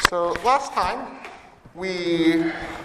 So last time we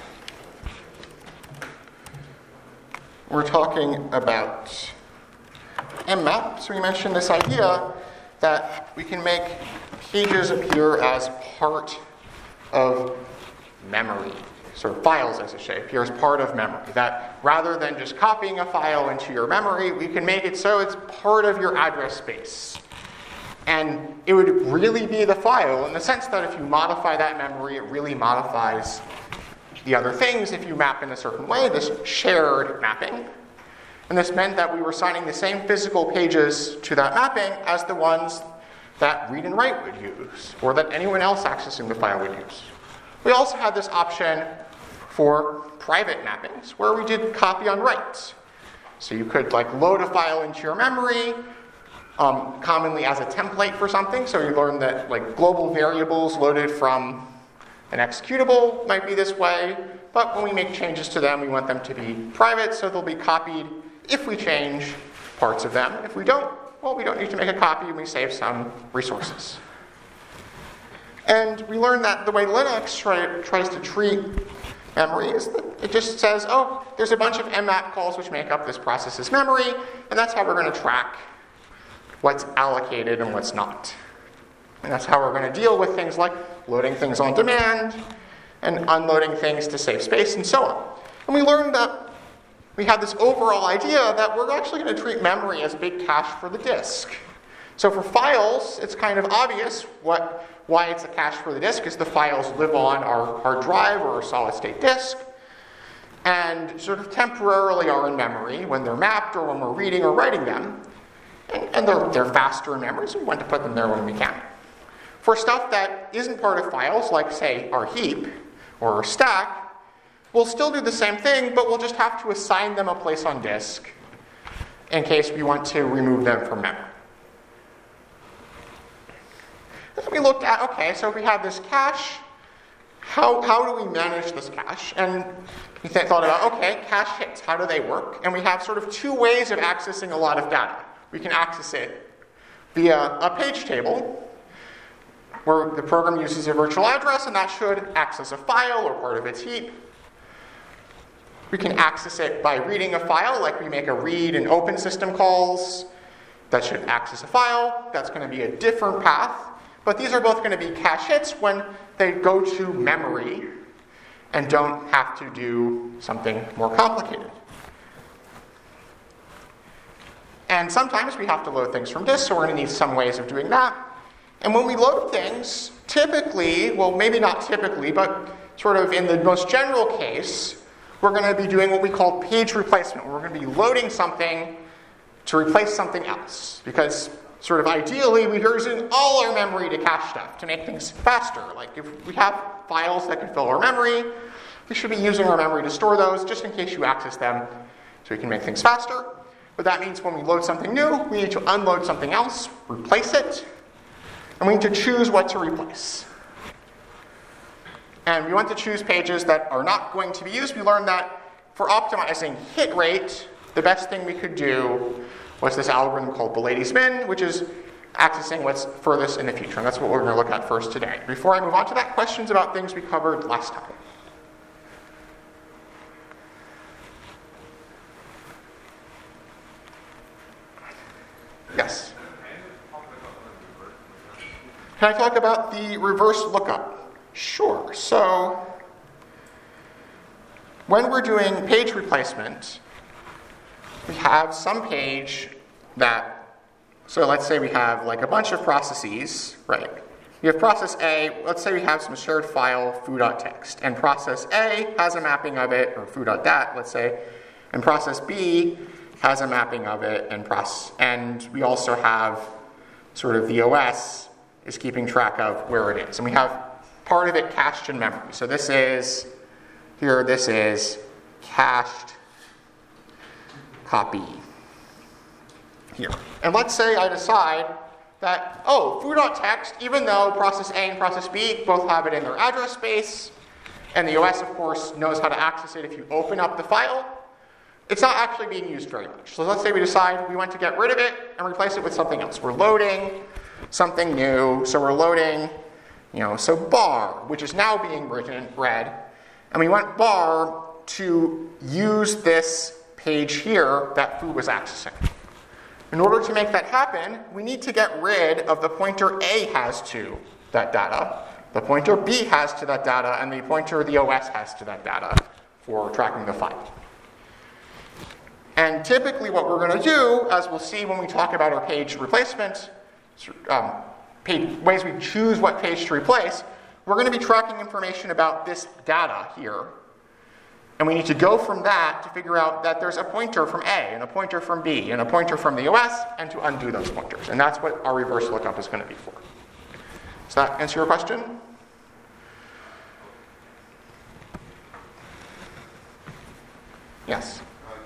were talking about mmap. So we mentioned this idea that we can make pages appear as part of memory. Sort of files, as I say, appear as part of memory. That rather than just copying a file into your memory, we can make it so it's part of your address space. And it would really be the file in the sense that if you modify that memory, it really modifies the other things if you map in a certain way, this shared mapping. And this meant that we were assigning the same physical pages to that mapping as the ones that read and write would use, or that anyone else accessing the file would use. We also had this option for private mappings, where we did copy on write. So you could load a file into your memory, commonly as a template for something. So you learned that global variables loaded from an executable might be this way, but when we make changes to them, we want them to be private, so they'll be copied if we change parts of them. If we don't, well, we don't need to make a copy, and we save some resources. And we learned that the way Linux tries to treat memory is that it just says, oh, there's a bunch of mmap calls which make up this process's memory, and that's how we're going to track what's allocated and what's not. And that's how we're going to deal with things like loading things on demand and unloading things to save space and so on. And we learned that we had this overall idea that we're actually going to treat memory as a big cache for the disk. So for files, it's kind of obvious why it's a cache for the disk is the files live on our hard drive or our solid-state disk and sort of temporarily are in memory when they're mapped or when we're reading or writing them. And they're faster in memory, so we want to put them there when we can. For stuff that isn't part of files, like, say, our heap or our stack, we'll still do the same thing, but we'll just have to assign them a place on disk in case we want to remove them from memory. Then we looked at, okay, so if we have this cache, how do we manage this cache? And we thought about, okay, cache hits, how do they work? And we have sort of two ways of accessing a lot of data. We can access it via a page table, where the program uses a virtual address, and that should access a file or part of its heap. We can access it by reading a file, like we make a read and open system calls. That should access a file. That's going to be a different path. But these are both going to be cache hits when they go to memory and don't have to do something more complicated. And sometimes we have to load things from disk, so we're going to need some ways of doing that. And when we load things, typically, well, maybe not typically, but sort of in the most general case, we're going to be doing what we call page replacement. We're going to be loading something to replace something else. Because sort of ideally, we're using all our memory to cache stuff, to make things faster. Like if we have files that can fill our memory, we should be using our memory to store those, just in case you access them, so we can make things faster. But that means when we load something new, we need to unload something else, replace it, and we need to choose what to replace. And we want to choose pages that are not going to be used. We learned that for optimizing hit rate, the best thing we could do was this algorithm called Belady's min, which is accessing what's furthest in the future. And that's what we're going to look at first today. Before I move on to that, questions about things we covered last time? Yes? Can I talk about the reverse lookup? Sure. So when we're doing page replacement, we have some page that, so let's say we have a bunch of processes, right? You have process A, let's say we have some shared file, foo.txt, and process A has a mapping of it, or foo.dat, let's say, and process B has a mapping of it, and we also have sort of the OS is keeping track of where it is. And we have part of it cached in memory. So this is cached copy here. And let's say I decide that, foo.txt, even though process A and process B both have it in their address space, and the OS, of course, knows how to access it if you open up the file, it's not actually being used very much. So let's say we decide we want to get rid of it and replace it with something else. We're loading something new, so we're loading So bar, which is now being read, and we want bar to use this page here that foo was accessing. In order to make that happen, we need to get rid of the pointer A has to that data, the pointer B has to that data, and the pointer the OS has to that data for tracking the file. And typically what we're going to do, as we'll see when we talk about our page replacement, ways we choose what page to replace, we're going to be tracking information about this data here. And we need to go from that to figure out that there's a pointer from A, and a pointer from B, and a pointer from the OS, and to undo those pointers. And that's what our reverse lookup is going to be for. Does that answer your question? Yes?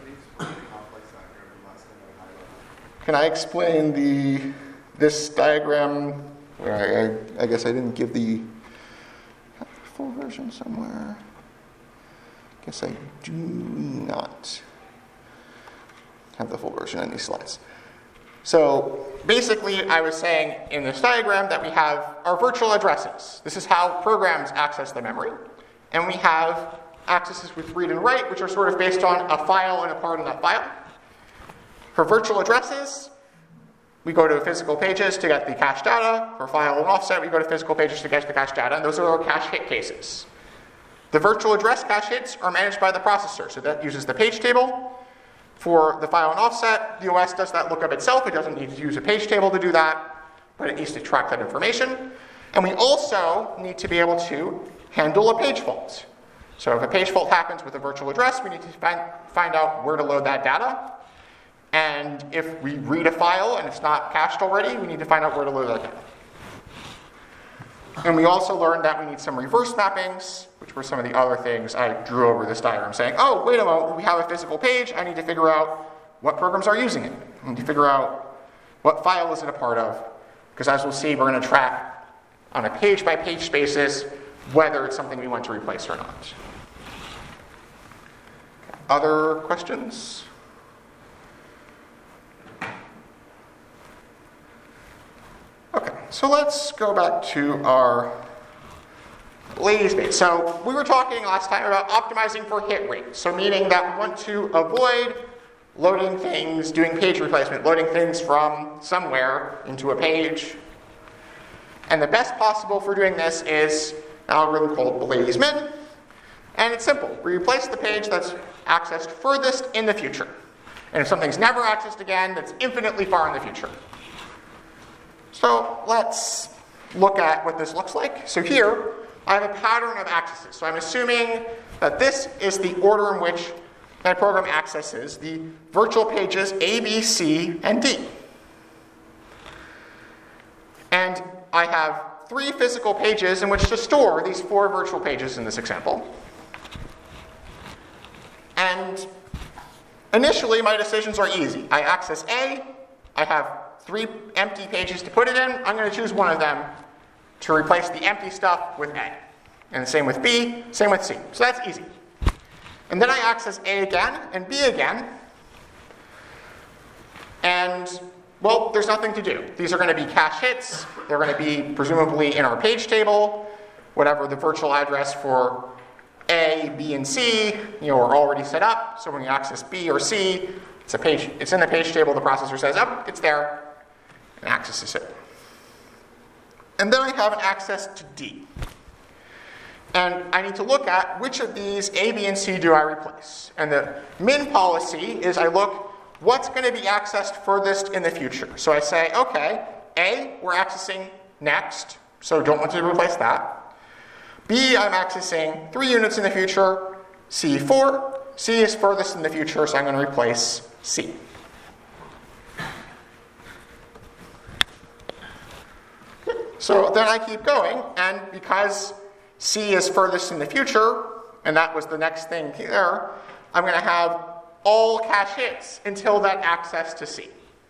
Can I explain this diagram? Where I guess I didn't give the full version somewhere. I guess I do not have the full version in these slides. So basically, I was saying in this diagram that we have our virtual addresses. This is how programs access the memory. And we have accesses with read and write, which are sort of based on a file and a part of that file. For virtual addresses, we go to physical pages to get the cache data. For file and offset, we go to physical pages to get the cache data. And those are our cache hit cases. The virtual address cache hits are managed by the processor. So that uses the page table. For the file and offset, the OS does that lookup itself. It doesn't need to use a page table to do that, but it needs to track that information. And we also need to be able to handle a page fault. So if a page fault happens with a virtual address, we need to find out where to load that data. And if we read a file and it's not cached already, we need to find out where to load that data. And we also learned that we need some reverse mappings, which were some of the other things I drew over this diagram, saying, oh, wait a moment, we have a physical page. I need to figure out what programs are using it. I need to figure out what file is it a part of. Because as we'll see, we're going to track on a page-by-page basis whether it's something we want to replace or not. Other questions? Okay, so let's go back to our Blaze base. So we were talking last time about optimizing for hit rate. So meaning that we want to avoid loading things, doing page replacement, loading things from somewhere into a page. And the best possible for doing this is an algorithm called BlazeMin. And it's simple. We replace the page that's accessed furthest in the future. And if something's never accessed again, that's infinitely far in the future. So let's look at what this looks like. So here, I have a pattern of accesses. So I'm assuming that this is the order in which my program accesses the virtual pages A, B, C, and D. And I have 3 physical pages in which to store these 4 virtual pages in this example. And initially, my decisions are easy. I access A. I have 3 empty pages to put it in. I'm going to choose one of them to replace the empty stuff with A. And the same with B, same with C. So that's easy. And then I access A again and B again. And, well, there's nothing to do. These are going to be cache hits. They're going to be presumably in our page table, whatever the virtual address for A, B, and C, are already set up. So when you access B or C, it's in the page table. The processor says, oh, it's there, and accesses it. And then I have an access to D. And I need to look at which of these A, B, and C do I replace. And the min policy is I look what's going to be accessed furthest in the future. So I say, okay, A, we're accessing next, so don't want to replace that. B, I'm accessing 3 units in the future. C, 4. C is furthest in the future, so I'm going to replace C. So then I keep going, and because C is furthest in the future, and that was the next thing here, I'm going to have all cache hits until that access to C.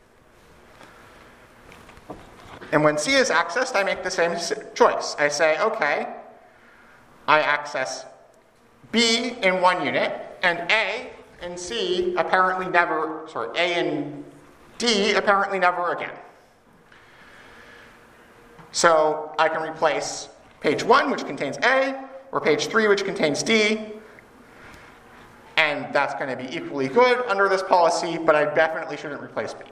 And when C is accessed, I make the same choice. I say, okay, I access B in 1 unit, and A and C apparently never, A and D apparently never again. So I can replace page 1, which contains A, or page 3, which contains D. And that's going to be equally good under this policy, but I definitely shouldn't replace B.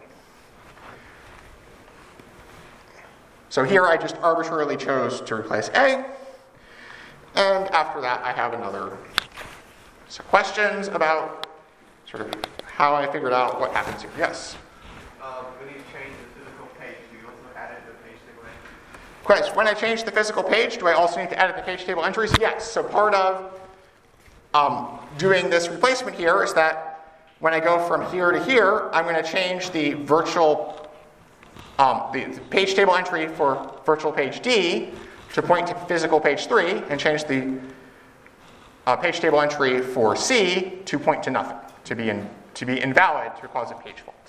So here I just arbitrarily chose to replace A. And after that, I have another some questions about sort of how I figured out what happens here. Yes? When you change the physical page, do you also add the page table entries? Question, when I change the physical page, do I also need to edit the page table entries? Yes. So part of doing this replacement here is that when I go from here to here, I'm going to change the virtual, the page table entry for virtual page D to point to physical page 3, and change the page table entry for C to point to nothing, to be invalid to cause a page fault.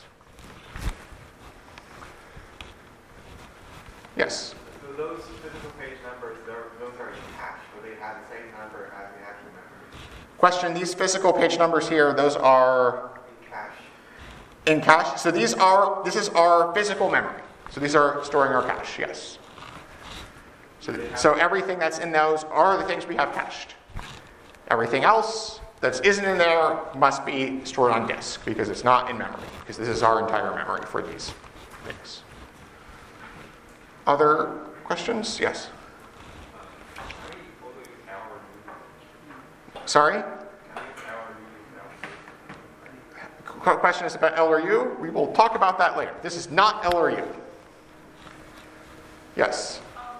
Yes? So those physical page numbers, those are in cache, so they have the same number as the actual memory. Question, these physical page numbers here, those are In cache. in cache. So this is our physical memory. So these are storing our cache, yes. So everything that's in those are the things we have cached. Everything else that isn't in there must be stored on disk because it's not in memory, because this is our entire memory for these things. Other questions? Yes? Sorry? Question is about L or U. We will talk about that later. This is not L or U. Yes?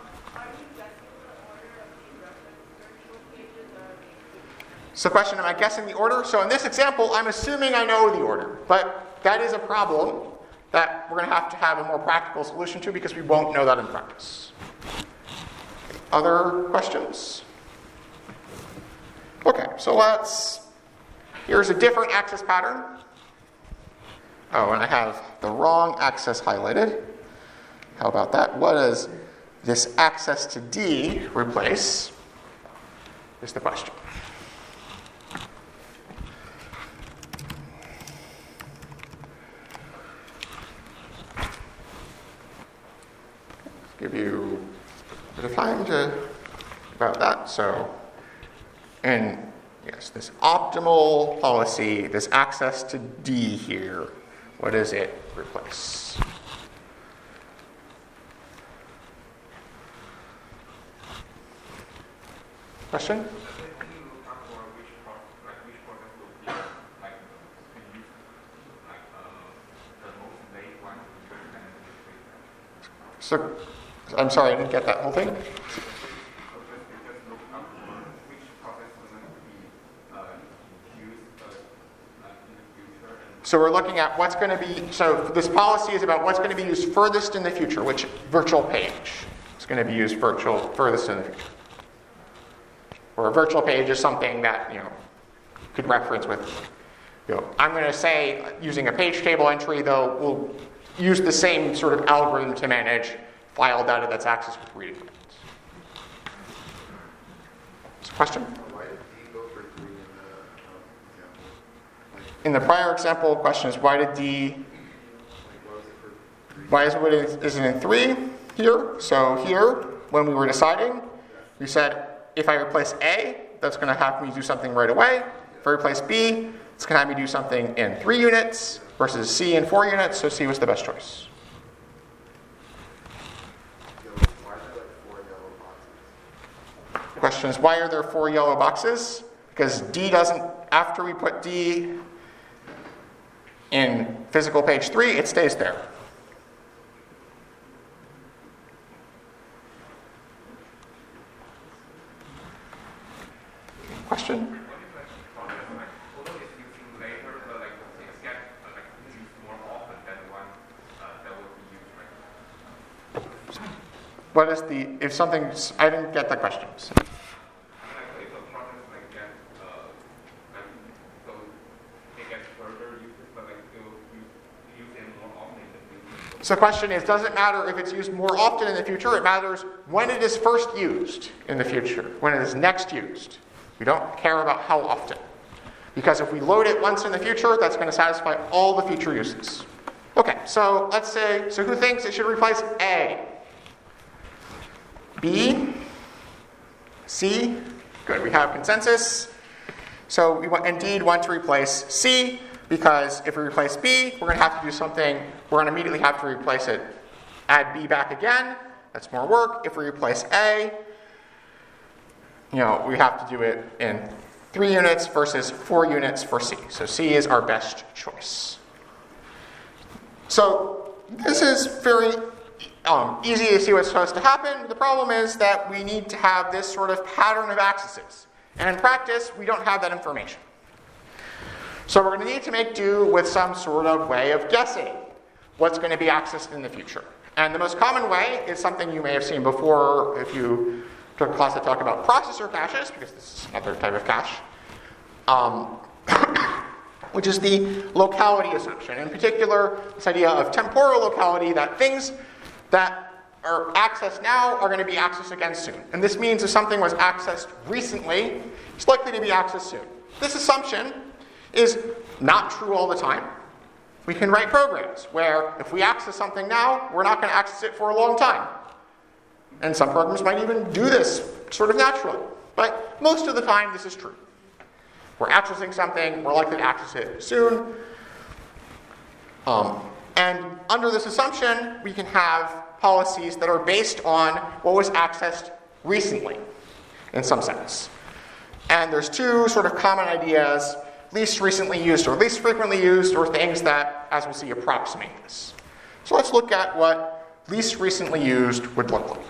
So question, am I guessing the order? So in this example, I'm assuming I know the order. But that is a problem that we're going to have a more practical solution to because we won't know that in practice. Other questions? Okay, so here's a different access pattern. Oh, and I have the wrong access highlighted. How about that? What does this access to D replace? Is the question. Give you a bit of time to about that. So, and yes, this optimal policy, this access to D here, what does it replace? Question? So, I'm sorry, I didn't get that whole thing. So we're looking at what's going to be, so this policy is about what's going to be used furthest in the future, which virtual page is going to be used furthest in the future. Or a virtual page is something that, could reference with, I'm going to say, using a page table entry, though, we'll use the same sort of algorithm to manage file data that's accessed with reading commands. Question? Why did D go for 3 in the example? In the prior example, the question is why did D, why is it in 3 here? So here, when we were deciding, we said if I replace A, that's going to have me do something right away. If I replace B, it's going to have me do something in 3 units versus C in 4 units, so C was the best choice. Why are there 4 yellow boxes? The question is, why are there 4 yellow boxes? Because D doesn't, after we put D in physical page 3, it stays there. Question? What is if something, I didn't get the question. So the question is, does it matter if it's used more often in the future? It matters when it is first used in the future, when it is next used. We don't care about how often. Because if we load it once in the future, that's going to satisfy all the future uses. Okay, so let's say, who thinks it should replace A? B? C? Good, we have consensus. So we indeed want to replace C, because if we replace B, we're going to have to do something. We're going to immediately have to replace it, add B back again. That's more work. If we replace A, we have to do it in 3 units versus 4 units for C. So C is our best choice. So this is very easy to see what's supposed to happen. The problem is that we need to have this sort of pattern of accesses. And in practice, we don't have that information. So we're going to need to make do with some sort of way of guessing what's going to be accessed in the future. And the most common way is something you may have seen before if you took a class that talked about processor caches, because this is another type of cache, which is the locality assumption. In particular, this idea of temporal locality, that things that are accessed now are going to be accessed again soon. And this means if something was accessed recently, it's likely to be accessed soon. This assumption is not true all the time. We can write programs where if we access something now, we're not going to access it for a long time. And some programs might even do this sort of naturally. But most of the time, this is true. We're accessing something, we're likely to access it soon. And under this assumption, we can have policies that are based on what was accessed recently, in some sense. And there's 2 sort of common ideas: least recently used or least frequently used, or things that, as we'll see, approximate this. So let's look at what least recently used would look like.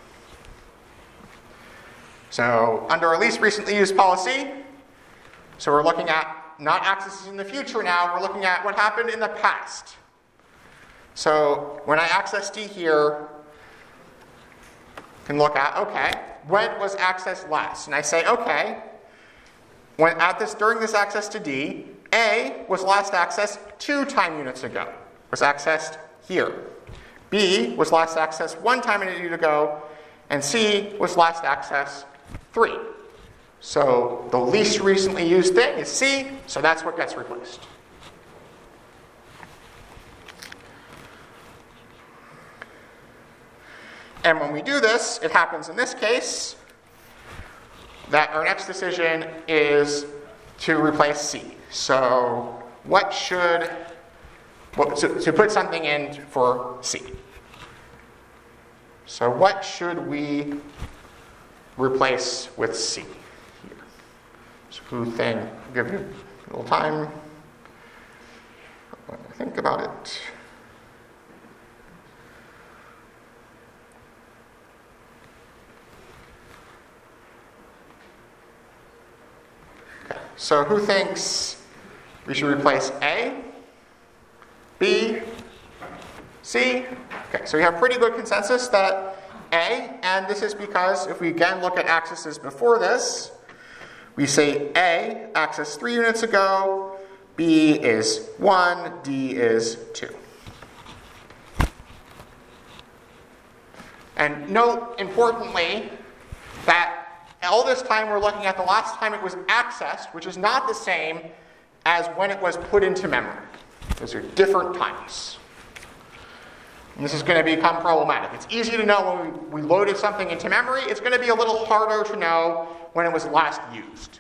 So under a least recently used policy, so we're looking at not accesses in the future now, we're looking at what happened in the past. So when I access D here, I can look at, okay, when was accessed last? And I say, okay, during this access to D, A was last accessed 2 time units ago, was accessed here. B was last accessed 1 time unit ago, and C was last accessed 3. So the least recently used thing is C, so that's what gets replaced. And when we do this, it happens in this case that our next decision is to replace C. So to put something in for C. So what should we replace with C here? So give you a little time. Think about it. Okay, so who thinks we should replace A, B, C? Okay, so we have pretty good consensus that A, and this is because if we again look at accesses before this, we say A accessed 3 units ago, B is 1, D is 2. And note, importantly, that all this time we're looking at the last time it was accessed, which is not the same as when it was put into memory. Those are different times. And this is going to become problematic. It's easy to know when we loaded something into memory. It's going to be a little harder to know when it was last used.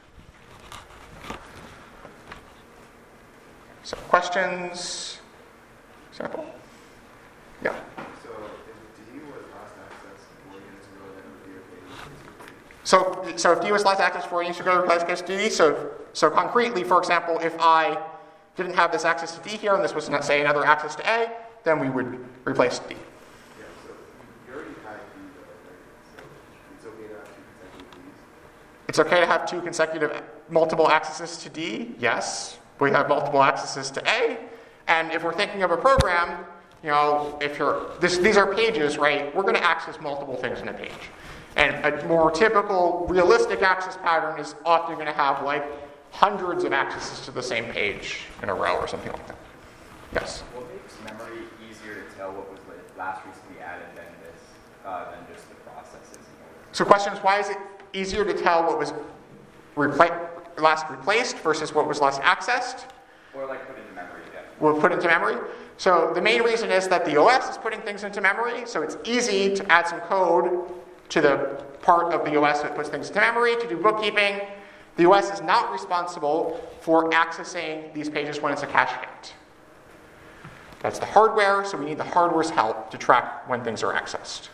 So questions? Example? Yeah. So if D was last accessed 4 units ago, then it would be okay. So if D was last accessed 4 units ago, let's guess D. So concretely, for example, if I didn't have this access to D here, and this was, say, another access to A, then we would replace D. Yeah, so you already had D though, right? So it's okay to have 2 consecutive Ds? It's okay to have 2 consecutive multiple accesses to D, yes. We have multiple accesses to A. And if we're thinking of a program, these are pages, right? We're going to access multiple things in a page. And a more typical, realistic access pattern is often going to have like hundreds of accesses to the same page in a row or something like that. Yes? What makes memory easier to tell what was last recently added than just the processes? So the question is, why is it easier to tell what was last replaced versus what was last accessed? Or put into memory, yeah. Well, put into memory. So the main reason is that the OS is putting things into memory, so it's easy to add some code to the part of the OS that puts things to memory to do bookkeeping. The OS is not responsible for accessing these pages when it's a cache hit. That's the hardware, so we need the hardware's help to track when things are accessed.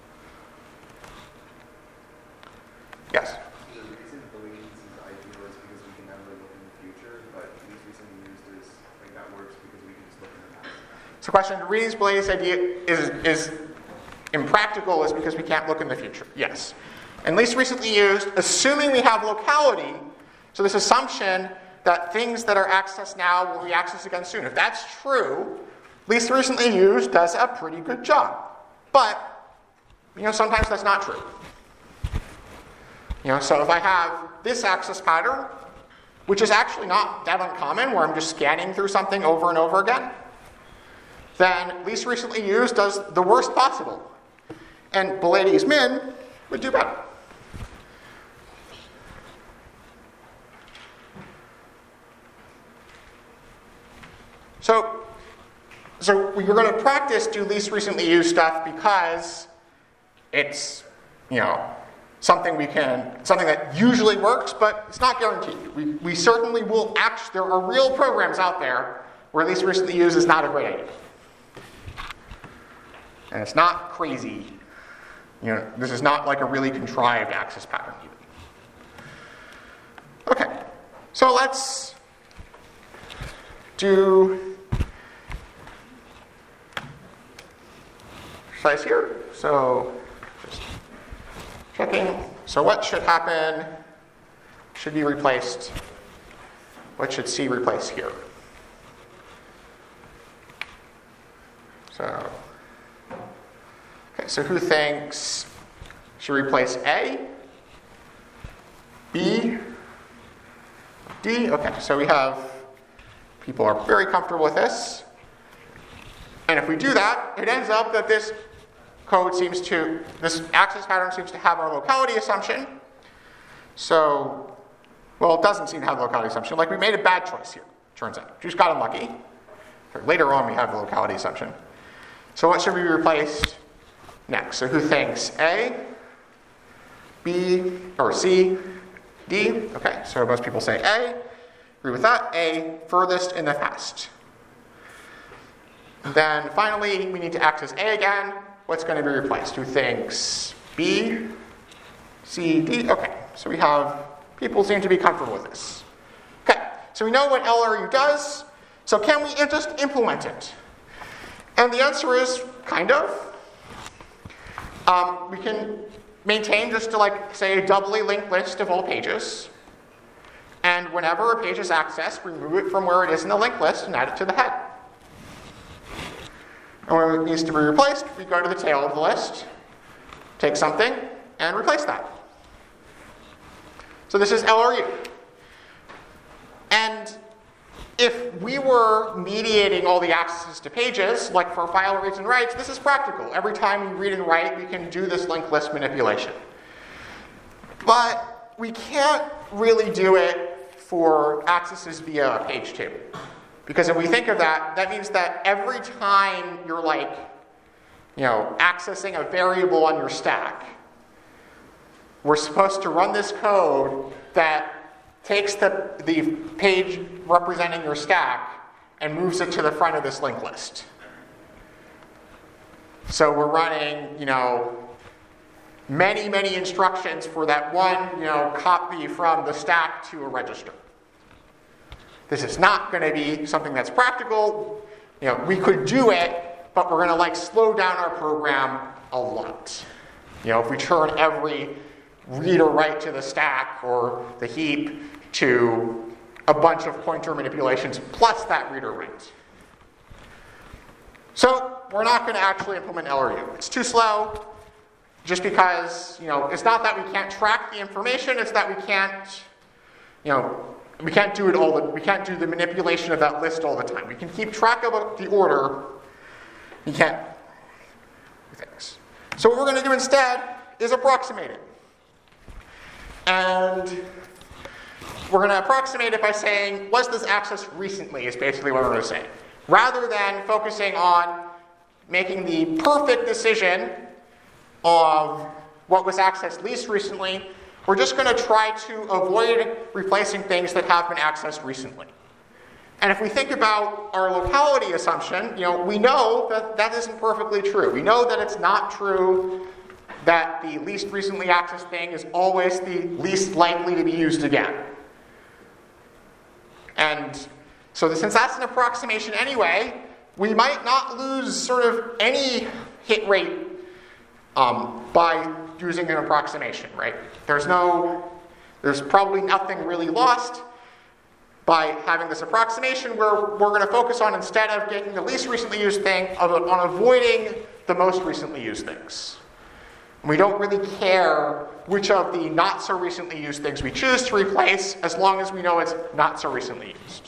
Yes? The reason deleting is ideal is because we can never look in the future, but least recently used is like that works because we can just look in the past. So question, the reason Blaze idea is impractical is because we can't look in the future. Yes. And least recently used, assuming we have locality, so this assumption that things that are accessed now will be accessed again soon. If that's true, least recently used does a pretty good job. But, sometimes that's not true. So if I have this access pattern, which is actually not that uncommon, where I'm just scanning through something over and over again, then least recently used does the worst possible. And Belades min would do better. So you're going to practice do least recently used stuff because it's, something that usually works, but it's not guaranteed. We certainly will there are real programs out there where least recently used is not a great idea. And it's not crazy. This is not like a really contrived access pattern even. Okay, so let's do exercise here. So just checking. So what should happen? Should be replaced. What should C replace here? So who thinks should replace A? B? D? Okay, so we have people are very comfortable with this. And if we do that, it ends up that this access pattern seems to have our locality assumption. So, it doesn't seem to have the locality assumption. Like we made a bad choice here, turns out. We just got unlucky. Later on we have the locality assumption. So what should be replaced next? So who thinks A, B, or C, D? Okay, so most people say A. Agree with that. A, furthest in the past. And then finally, we need to access A again. What's going to be replaced? Who thinks B, C, D? Okay, so we have people seem to be comfortable with this. Okay, so we know what LRU does. So can we just implement it? And the answer is kind of. We can maintain just say a doubly linked list of all pages. And whenever a page is accessed, remove it from where it is in the linked list and add it to the head. And when it needs to be replaced, we go to the tail of the list, take something, and replace that. So this is LRU. And if we were mediating all the accesses to pages, like for file reads and writes, this is practical. Every time we read and write, we can do this linked list manipulation. But we can't really do it for accesses via a page table. Because if we think of that, that means that every time you're accessing a variable on your stack, we're supposed to run this code that takes the page representing your stack and moves it to the front of this linked list. So we're running, many, many instructions for that one, copy from the stack to a register. This is not going to be something that's practical. We could do it, but we're going to slow down our program a lot. If we turn every read or write to the stack or the heap to a bunch of pointer manipulations plus that read or write. So we're not going to actually implement LRU. It's too slow just because, it's not that we can't track the information, it's that we can't, we can't do we can't do the manipulation of that list all the time. We can keep track of the order. We can't do things. So what we're going to do instead is approximate it. And we're going to approximate it by saying, was this accessed recently, is basically what we're going to say. Rather than focusing on making the perfect decision of what was accessed least recently, we're just going to try to avoid replacing things that have been accessed recently. And if we think about our locality assumption, we know that that isn't perfectly true. We know that it's not true that the least recently accessed thing is always the least likely to be used again. And so since that's an approximation anyway, we might not lose sort of any hit rate by using an approximation, right? There's probably nothing really lost by having this approximation where we're going to focus on, instead of getting the least recently used thing, on avoiding the most recently used things. We don't really care which of the not so recently used things we choose to replace, as long as we know it's not so recently used.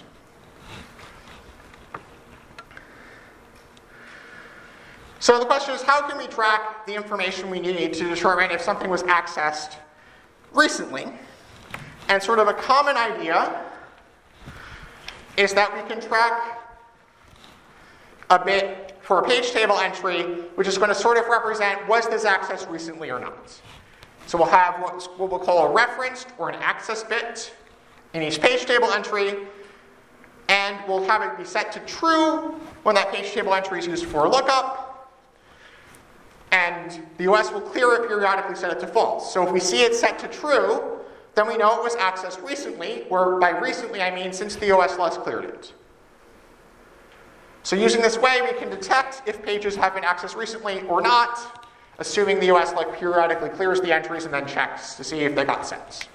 So the question is, how can we track the information we need to determine if something was accessed recently? And sort of a common idea is that we can track a bit for a page table entry, which is going to sort of represent, was this accessed recently or not? So we'll have what we'll call a referenced or an access bit in each page table entry, and we'll have it be set to true when that page table entry is used for a lookup, and the OS will clear it periodically, set it to false. So if we see it set to true, then we know it was accessed recently, or by recently I mean since the OS last cleared it. So using this way, we can detect if pages have been accessed recently or not, assuming the OS periodically clears the entries and then checks to see if they got sent.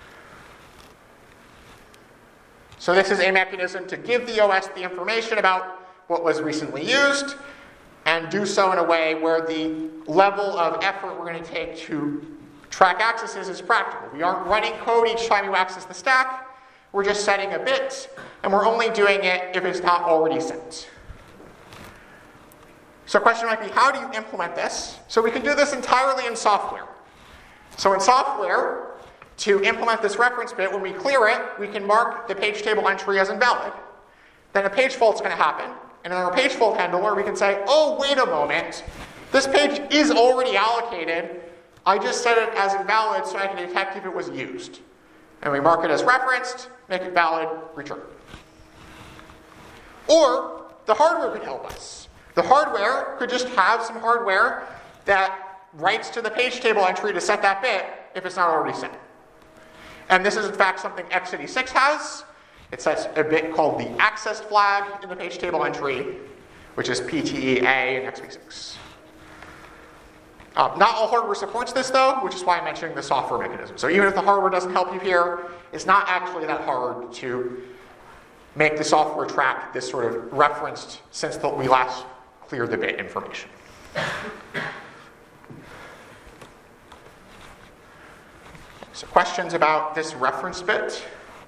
So this is a mechanism to give the OS the information about what was recently used, and do so in a way where the level of effort we're going to take to track accesses is practical. We aren't running code each time you access the stack. We're just setting a bit, and we're only doing it if it's not already sent. So a question might be, how do you implement this? So we can do this entirely in software. So in software, to implement this reference bit, when we clear it, we can mark the page table entry as invalid. Then a page fault's going to happen. And in our page fault handler, we can say, oh, wait a moment. This page is already allocated. I just set it as invalid so I can detect if it was used. And we mark it as referenced, make it valid, return. Or the hardware could help us. The hardware could just have some hardware that writes to the page table entry to set that bit if it's not already set. And this is, in fact, something x86 has. It sets a bit called the access flag in the page table entry, which is PTE A in x86. Not all hardware supports this, though, which is why I'm mentioning the software mechanism. So even if the hardware doesn't help you here, it's not actually that hard to make the software track this sort of referenced since we last cleared the bit information. So questions about this reference bit?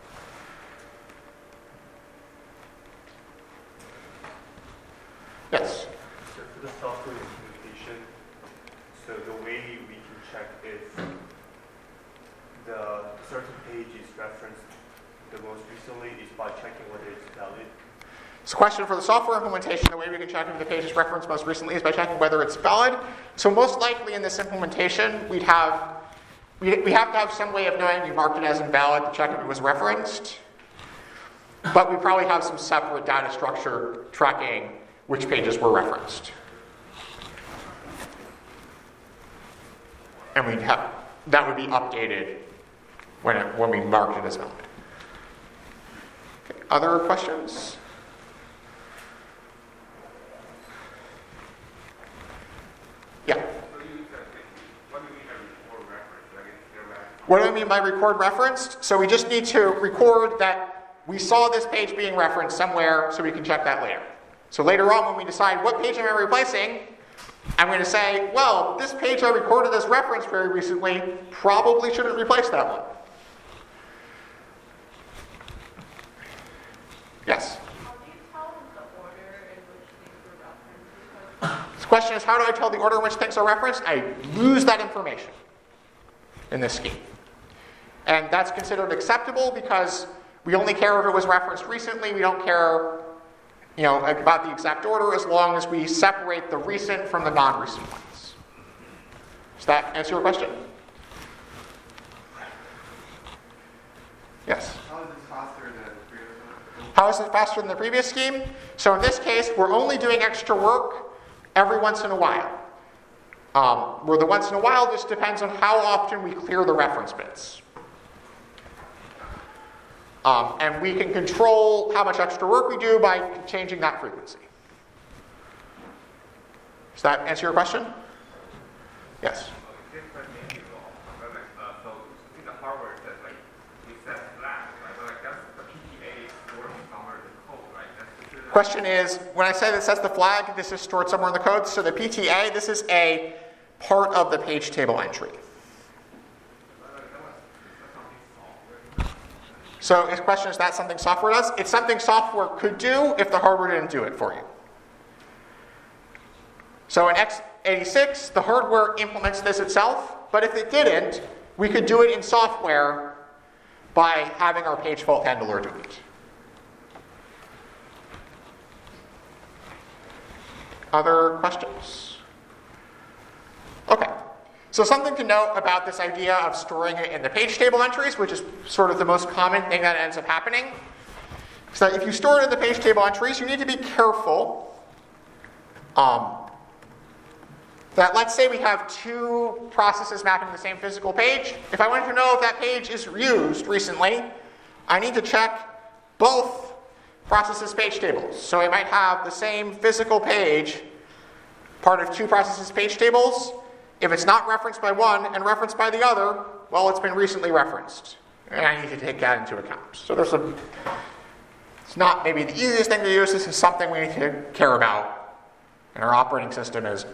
Yes? So for the software implementation, so the way we can check if the certain page is referenced the most recently is by checking whether it's valid. So question for the software implementation, the way we can check if the page is referenced most recently is by checking whether it's valid. So most likely in this implementation, we have to have some way of knowing we marked it as invalid to check if it was referenced. But we probably have some separate data structure tracking which pages were referenced. And that would be updated when we marked it as valid. Okay, other questions? Yeah. What do I mean by record referenced? So we just need to record that we saw this page being referenced somewhere so we can check that later. So later on when we decide what page am I replacing, I'm going to say, well, this page I recorded as reference very recently probably shouldn't replace that one. Yes? How do you tell the order in which things were referenced? The question is, how do I tell the order in which things are referenced? I lose that information in this scheme. And that's considered acceptable because we only care if it was referenced recently. We don't care about the exact order as long as we separate the recent from the non-recent ones. Does that answer your question? Yes? How is this faster than the previous one? How is it faster than the previous scheme? So in this case, we're only doing extra work every once in a while. Where the once in a while just depends on how often we clear the reference bits. And we can control how much extra work we do by changing that frequency. Does that answer your question? Yes? This question is so in the hardware it says like it says flag, right? But like that's the PTA stored somewhere in the code, right? That's the Question is, when I say that says the flag, this is stored somewhere in the code. So the PTA, this is a part of the page table entry. So his question is, that something software does? It's something software could do if the hardware didn't do it for you. So in x86, the hardware implements this itself, but if it didn't, we could do it in software by having our page fault handler do it. Other questions? Okay. So something to note about this idea of storing it in the page table entries, which is sort of the most common thing that ends up happening, is that if you store it in the page table entries, you need to be careful that, let's say we have two processes mapping the same physical page. If I wanted to know if that page is used recently, I need to check both processes' page tables. So I might have the same physical page, part of two processes' page tables. If it's not referenced by one and referenced by the other, well, it's been recently referenced. And I need to take that into account. So it's not maybe the easiest thing to use. This is something we need to care about. And our operating system is,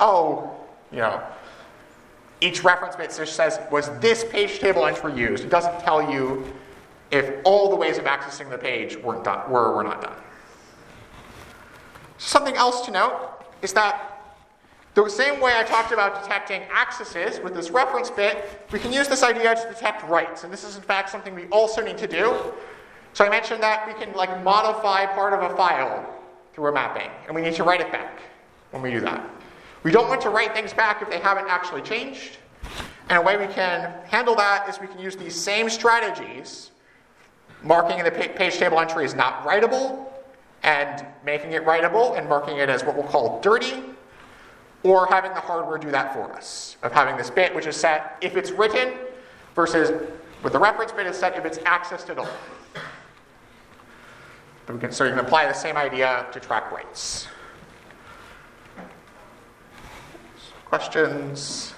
each reference bit just says, was this page table entry used? It doesn't tell you if all the ways of accessing the page were or not done. Something else to note is that the same way I talked about detecting accesses with this reference bit, we can use this idea to detect writes. And this is in fact something we also need to do. So I mentioned that we can modify part of a file through a mapping, and we need to write it back when we do that. We don't want to write things back if they haven't actually changed. And a way we can handle that is we can use these same strategies, marking the page table entry as not writable, and making it writable, and marking it as what we'll call dirty, or having the hardware do that for us, of having this bit which is set if it's written, versus with the reference bit is set if it's accessed at all. So you can apply the same idea to track writes. Questions?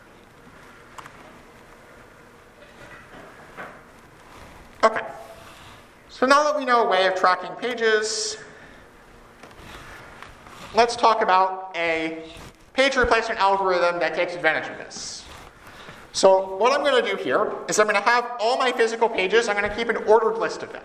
Okay. So now that we know a way of tracking pages, let's talk about a page replacement algorithm that takes advantage of this. So what I'm going to do here is I'm going to have all my physical pages, I'm going to keep an ordered list of them.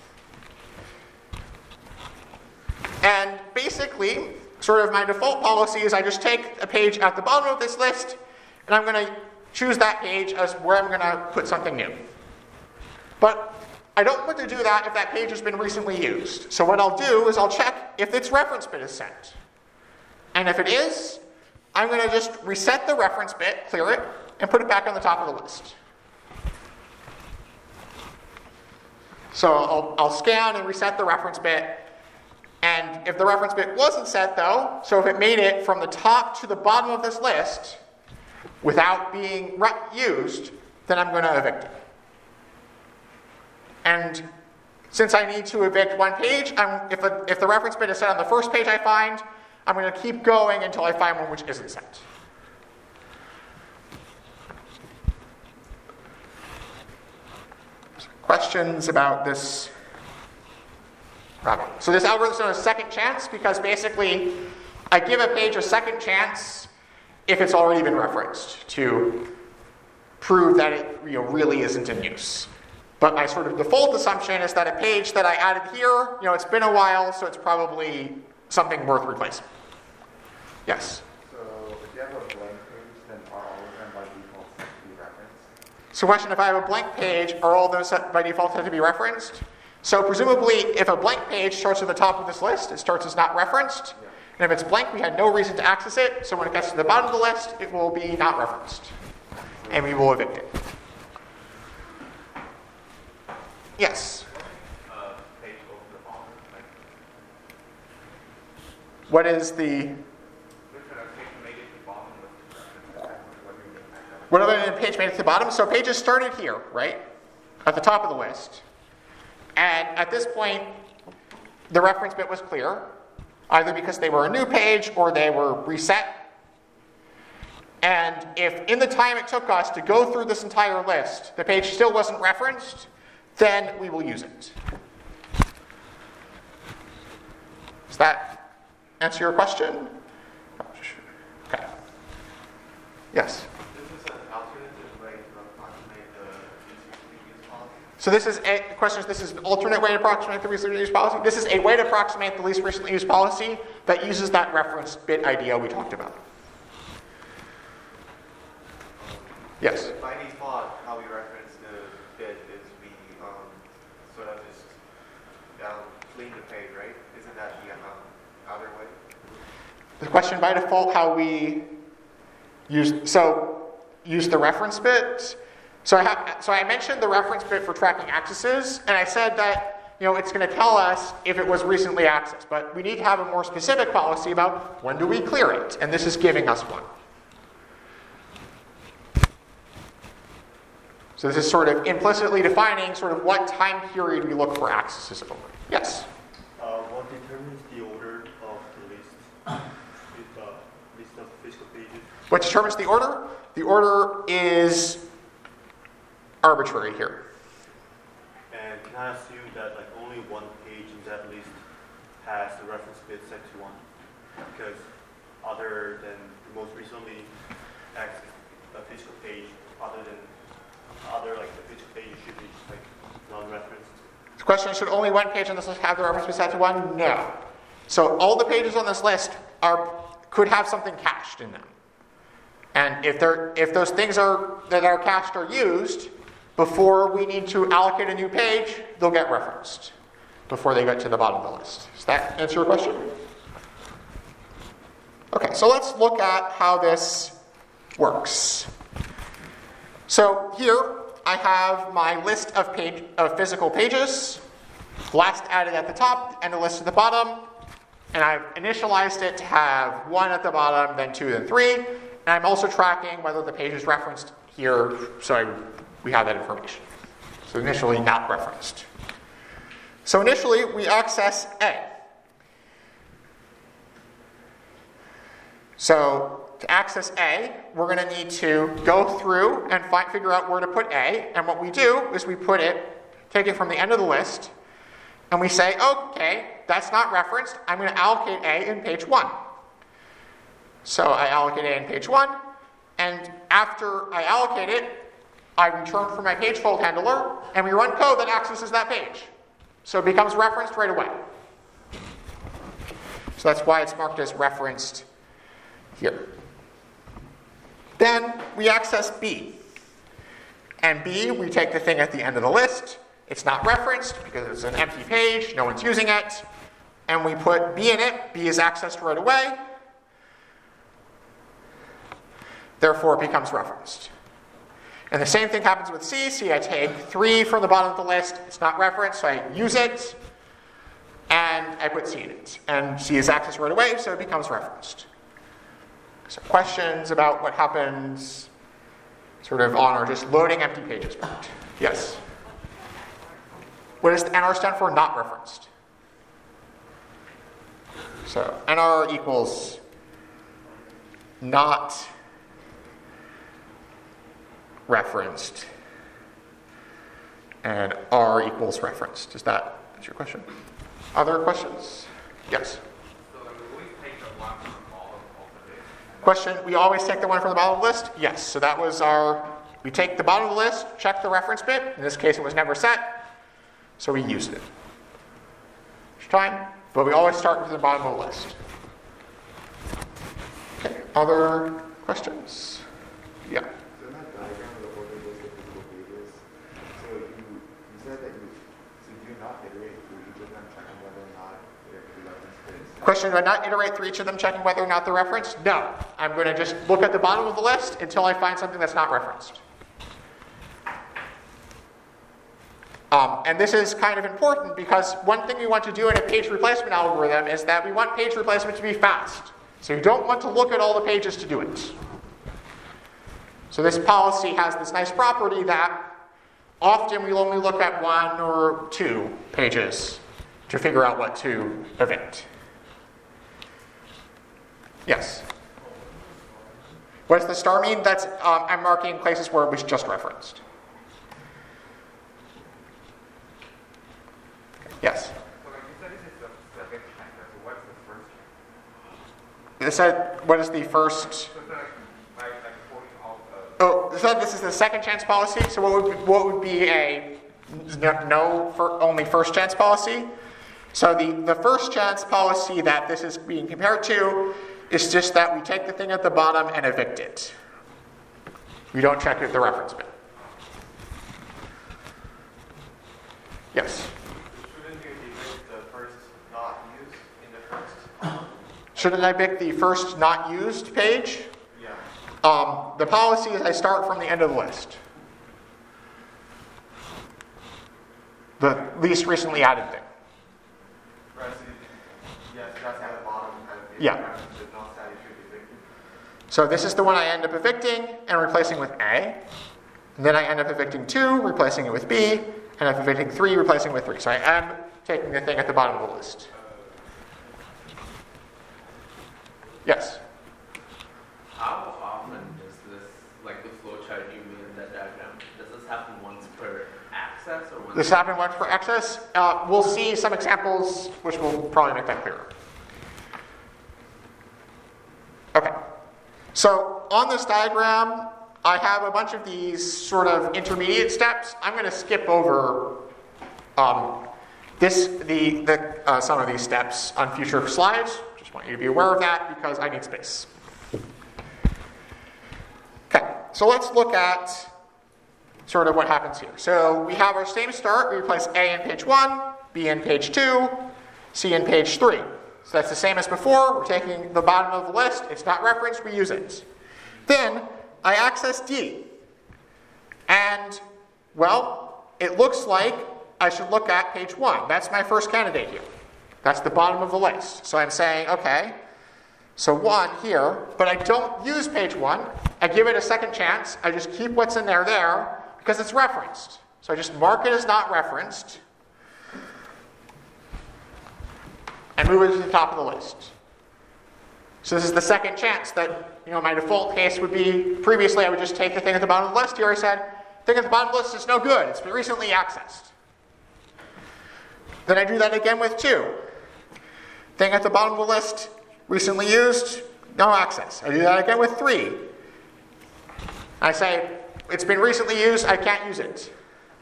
And basically, sort of my default policy is I just take a page at the bottom of this list, and I'm going to choose that page as where I'm going to put something new. But I don't want to do that if that page has been recently used. So what I'll do is I'll check if its reference bit is sent. And if it is, I'm going to just reset the reference bit, clear it, and put it back on the top of the list. So I'll scan and reset the reference bit. And if the reference bit wasn't set, though, so if it made it from the top to the bottom of this list without being used, then I'm going to evict it. And since I need to evict one page, if the reference bit is set on the first page I find, I'm going to keep going until I find one which isn't set. Questions about this problem? So this algorithm is known as second chance because basically I give a page a second chance if it's already been referenced to prove that it really isn't in use. But my sort of default assumption is that a page that I added here, it's been a while, so it's probably something worth replacing. Yes? So if you have a blank page, then are all of them by default set to be referenced? So question, if I have a blank page, are all those set by default set to be referenced? So presumably, if a blank page starts at the top of this list, it starts as not referenced. Yeah. And if it's blank, we had no reason to access it, so when it gets to the bottom of the list, it will be not referenced. And we will evict it. Yes? Page go to the bottom, like, What is the... which page made it to the bottom with what do you mean by that? What other page made it to the bottom? So pages started here, right? At the top of the list. And at this point, the reference bit was clear, either because they were a new page or they were reset. And if in the time it took us to go through this entire list, the page still wasn't referenced, then we will use it. Does that answer your question? Okay. Yes? This is an alternative way to approximate the use policy. So this is a question. This is an alternate way to approximate the least recently used policy. This is a way to approximate the least recently used policy that uses that reference bit idea we talked about. Yes. By default, how we reference the bit is we sort of just clean the page, right? Isn't that the other way? The question by default how we use the reference bit. So I mentioned the reference bit for tracking accesses, and I said that it's going to tell us if it was recently accessed, but we need to have a more specific policy about when do we clear it, and this is giving us one. So this is sort of implicitly defining sort of what time period we look for accesses over. Yes? What determines the order of the list? With the list of physical pages? What determines the order? The order is arbitrary here. And can I assume that like only one page in that list has the reference bit set to 1? Because other than the most recently accessed physical page, like the physical page should be just like non-referenced. The question is, should only one page on this list have the reference be set to 1? No. So all the pages on this list could have something cached in them. And if those things that are cached are used before we need to allocate a new page, they'll get referenced before they get to the bottom of the list. Does that answer your question? Okay, so let's look at how this works. So here I have my list of physical pages, last added at the top and a list at the bottom, and I've initialized it to have 1 at the bottom, then 2, then 3, and I'm also tracking whether the page is referenced here, so we have that information. So initially not referenced. So initially we access A. So to access A, we're going to need to go through and figure out where to put A. And what we do is we take it from the end of the list, and we say, okay, that's not referenced. I'm going to allocate A in page 1. So I allocate A in page 1, and after I allocate it, I return from my page fold handler, and we run code that accesses that page. So it becomes referenced right away. So that's why it's marked as referenced here. Then we access B. And B, we take the thing at the end of the list. It's not referenced because it's an empty page, no one's using it. And we put B in it. B is accessed right away. Therefore, it becomes referenced. And the same thing happens with C. C, I take 3 from the bottom of the list. It's not referenced, so I use it. And I put C in it. And C is accessed right away, so it becomes referenced. So questions about what happens sort of on our just loading empty pages part? Yes? What does the NR stand for? Not referenced. So NR equals not referenced, and R equals referenced. Is that your question? Other questions? Yes? So we always take the one from the bottom of the list. Question, we always take the one from the bottom of the list? Yes. So that was we take the bottom of the list, check the reference bit. In this case, it was never set, so we used it. Each time, but we always start with the bottom of the list. Okay, other questions? Yeah. So in that diagram of the ordered list of physical pages, so you said that you do not iterate through each of them, checking whether or not there could be reference bits. Question, do I not iterate through each of them checking whether or not they're referenced? No. I'm going to just look at the bottom of the list until I find something that's not referenced. And this is kind of important because one thing we want to do in a page replacement algorithm is that we want page replacement to be fast. So you don't want to look at all the pages to do it. So this policy has this nice property that often we'll only look at 1 or 2 pages to figure out what to evict. Yes? What does the star mean? That's I'm marking places where it was just referenced. Yes? So like you said, this is the second chapter. So what's the first chapter? It said, what is the first? So it's like quoting all Oh, it said this is the second chance policy. So what would be a only first chance policy? So the first chance policy that this is being compared to is just that we take the thing at the bottom and evict it. We don't check the reference bit. Yes? Shouldn't you evict the first not used in the first? Shouldn't I evict the first not used page? Yeah. The policy is I start from the end of the list. The least recently added thing. Right, so yes, that's at the bottom. Yeah. The not satisfied evicted. So this is the one I end up evicting and replacing with A. And then I end up evicting 2, replacing it with B. And I'm evicting 3, replacing it with 3. So I am taking the thing at the bottom of the list. Yes? How often does this, like the flowchart you made in that diagram, does this happen once per access or once? This happened once for access. We'll see some examples which will probably make that clearer. Okay. So on this diagram, I have a bunch of these sort of intermediate steps. I'm going to skip over some of these steps on future slides. Just want you to be aware of that because I need space. Okay, so let's look at sort of what happens here. So we have our same start. We replace A in page 1, B in page 2, C in page 3. So that's the same as before. We're taking the bottom of the list. It's not referenced. We use it. Then I access D. And, well, it looks like I should look at page 1. That's my first candidate here. That's the bottom of the list. So I'm saying, okay, so 1 here, but I don't use page 1. I give it a second chance. I just keep what's in there because it's referenced. So I just mark it as not referenced and move it to the top of the list. So this is the second chance that, my default case would be, previously I would just take the thing at the bottom of the list. Here I said, thing at the bottom of the list is no good. It's been recently accessed. Then I do that again with 2. Thing at the bottom of the list, recently used, no access. I do that again with 3. I say, it's been recently used, I can't use it.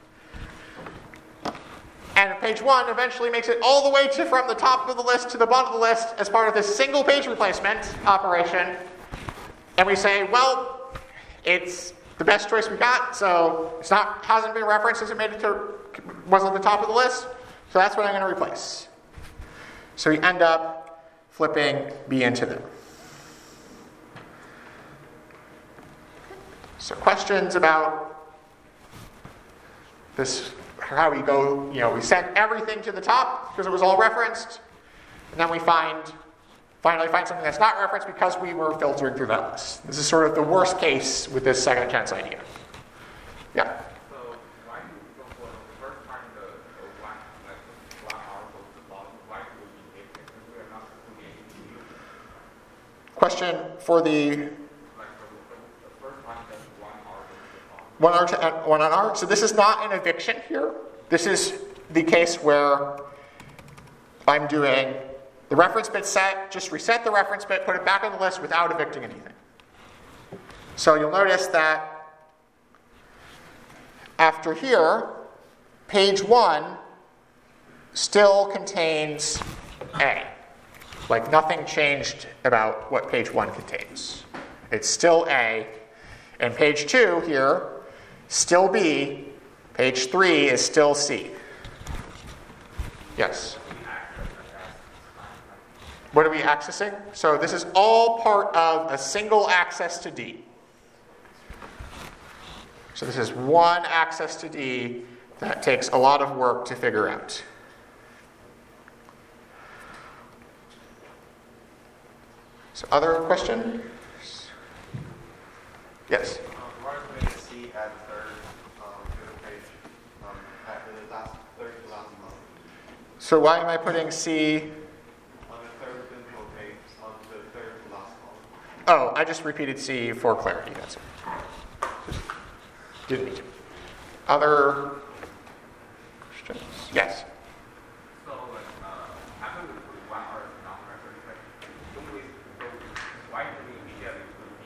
And page 1 eventually makes it all the way from the top of the list to the bottom of the list as part of this single page replacement operation. And we say, well, it's the best choice we got, so hasn't been referenced, wasn't at the top of the list, so that's what I'm going to replace. So we end up flipping B into them. So questions about this, how we go, we sent everything to the top because it was all referenced, and then we finally find something that's not referenced because we were filtering through that list. This is sort of the worst case with this second chance idea. Yeah? So why do we go for the first time the one article to the bottom? Why do we make it? Because we are not creating new. Question for the Like the first time there's one article to the bottom. one on R. So this is not an eviction here. This is the case where I'm doing the reference bit set, just reset the reference bit, put it back on the list without evicting anything. So you'll notice that after here, page 1 still contains A. Like nothing changed about what page 1 contains. It's still A. And page 2 here, still B. Page 3 is still C. Yes? What are we accessing? So this is all part of a single access to D. So this is one access to D that takes a lot of work to figure out. So other questions? Yes? Why are we going to see at third pivot page at the third to last month? So why am I putting C? On the third physical page, on the third to last column. Oh, I just repeated C for clarity. That's it. Just didn't need to. Other questions? Yes. So, like, after we put 1 R as non-reference, like, don't we, so why do we immediately put B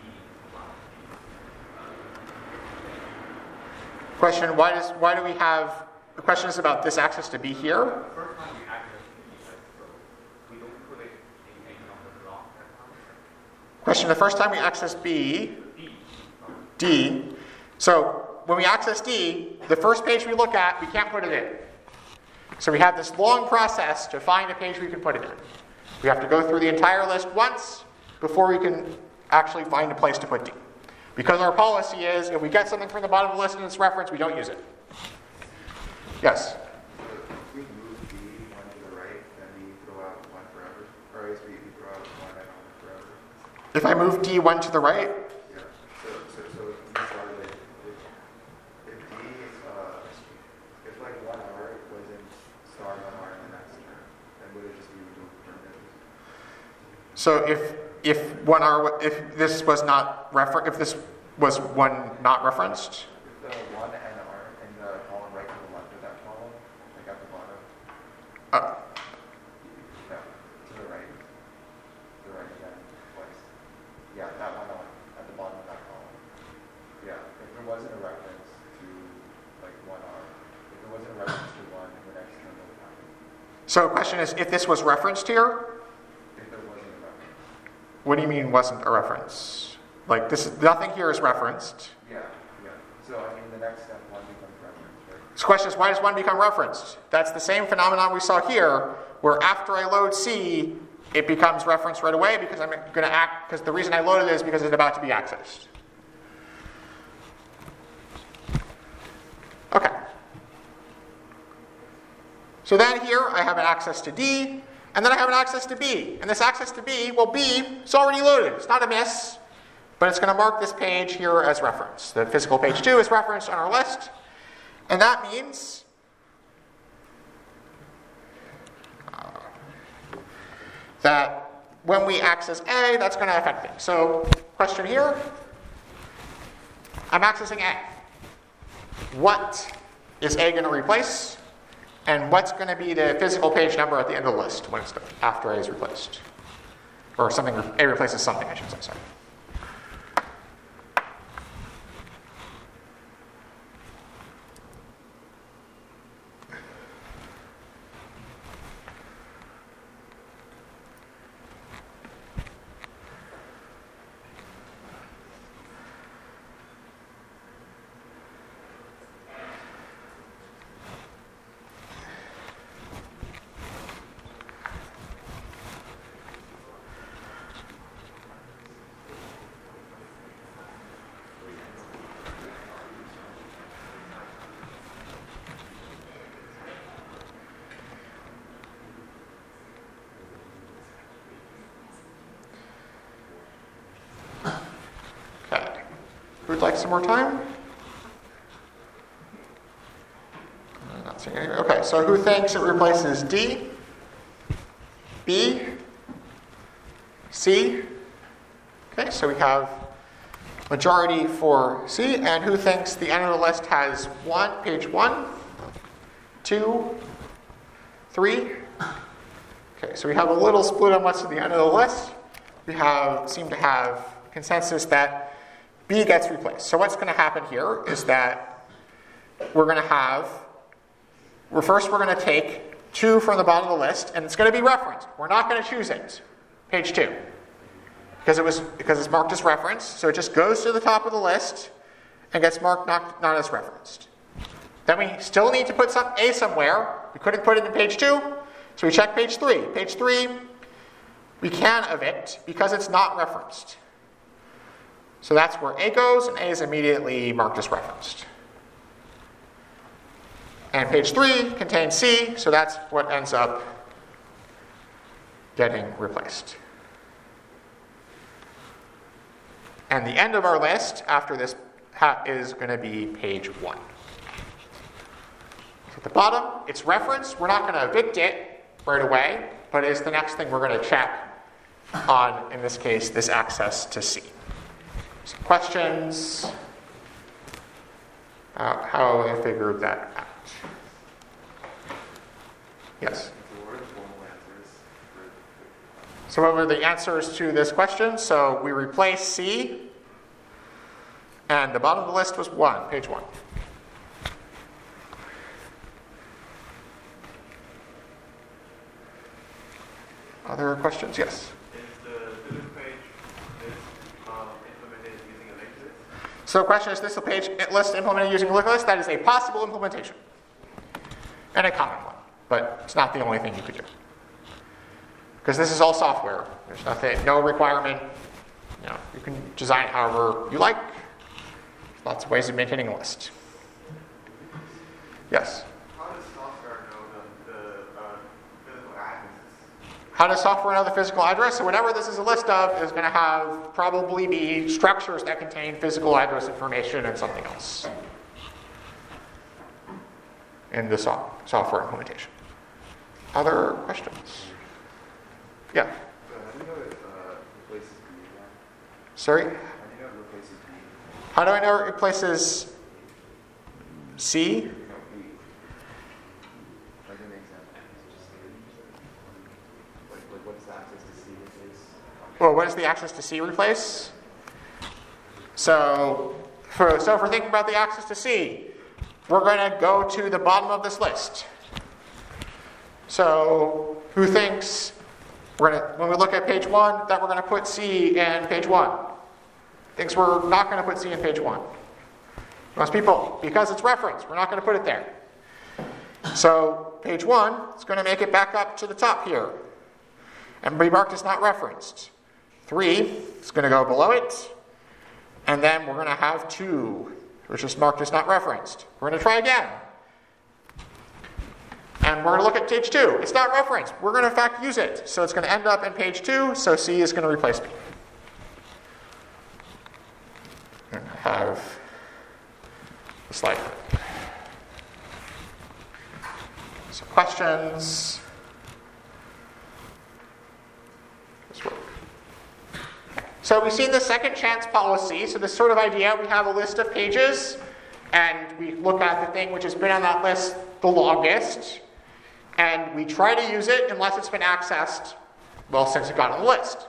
to Question, why do we have, the question is about this access to B here? the first time we access B, like, so we don't put it in any of the block that time? Question, the first time we access B, D, so when we access D, the first page we look at, we can't put it in. So we have this long process to find a page we can put it in. We have to go through the entire list once before we can actually find a place to put D. Because our policy is, if we get something from the bottom of the list and it's referenced, we don't use it. Yes? So if we move B one to the right, then we throw out one forever. Or I guess we throw out one and on forever. If I move D1 to the right, Yeah. So if we started it, if D is, if like 1 R was in star 1 R in the next term, then would it just be removed permanently? so if this was not if this was one not referenced, If the 1 and R in the column right to the left of that column, like at the bottom, no, to the right again, twice. Yeah, that 1 R at the bottom of that column. Yeah, if there wasn't a reference to like 1 R, if there wasn't a reference to 1 in the next term, what would happen? so the question is, if this was referenced here, If there wasn't a reference. what do you mean wasn't a reference? Like this, nothing here is referenced. Yeah. So I mean, the next step 1 becomes reference, right? So the question is, why does 1 become referenced? That's the same phenomenon we saw here, where after I load C, it becomes referenced right away because I'm going to because the reason I loaded it is because it's about to be accessed. Okay. So then here I have an access to D, and then I have an access to B. And this access to B, well, B is already loaded. It's not a miss, but it's going to mark this page here as reference. The physical page 2 is referenced on our list. And that means that when we access A, that's going to affect things. So, question here, I'm accessing A. What is A going to replace? And what's going to be the physical page number at the end of the list when it's done, after A is replaced? Or something, A replaces something, I should say, sorry. Who'd like some more time? Not seeing any. Okay, so who thinks it replaces D, B, C? Okay, so we have majority for C, and who thinks the end of the list has page 1, 2, 3? Okay, so we have a little split on what's at the end of the list. We seem to have consensus that B gets replaced. So what's going to happen here is that we're going to take 2 from the bottom of the list, and it's going to be referenced. We're not going to choose it, page 2, because it's marked as referenced. So it just goes to the top of the list and gets marked not as referenced. Then we still need to put A somewhere. We couldn't put it in page 2, so we check page 3. Page 3, we can evict because it's not referenced. So that's where A goes, and A is immediately marked as referenced. And page 3 contains C, so that's what ends up getting replaced. And the end of our list after this is going to be page 1. So at the bottom, it's referenced. We're not going to evict it right away, but it's the next thing we're going to check on, in this case, this access to C. Some questions? How I figured that out. Yes? So what were the answers to this question? So we replaced C, and the bottom of the list was 1, page 1. Other questions? Yes? Is the list page implemented using a linked list? So the question is, this page list implemented using a linked list? That is a possible implementation. And a common one. But it's not the only thing you could do. Because this is all software. There's no requirement. You can design it however you like. Lots of ways of maintaining a list. Yes? How does software know the physical addresses? How does software know the physical address? So whatever this is a list of is going to have probably be structures that contain physical address information and something else in the software implementation. Other questions? Yeah. How do you know it replaces B again? Sorry? How do you know it replaces B? How do I know it replaces C? No, B. Like an example. Like what's the access to C replace? Well, what does the access to C replace? So if we're thinking about the access to C, we're going to go to the bottom of this list. So who thinks when we look at page 1 that we're going to put C in page 1? Thinks we're not going to put C in page 1. Most people, because it's referenced, we're not going to put it there. So page 1 is going to make it back up to the top here and be marked as not referenced. 3 is going to go below it, and then we're going to have 2, which is marked as not referenced. We're going to try again. And we're going to look at page 2. It's not referenced. We're going to, in fact, use it. So it's going to end up in page 2, so C is going to replace B. And I have the slide. So questions? This work. So we've seen the second chance policy. So this sort of idea, we have a list of pages, and we look at the thing which has been on that list the longest, and we try to use it unless it's been accessed, well, since it got on the list.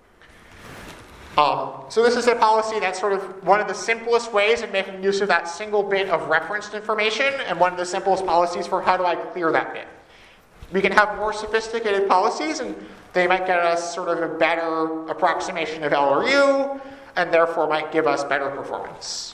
So this is a policy that's sort of one of the simplest ways of making use of that single bit of referenced information, and one of the simplest policies for how do I clear that bit. We can have more sophisticated policies, and they might get us sort of a better approximation of L or U, and therefore might give us better performance.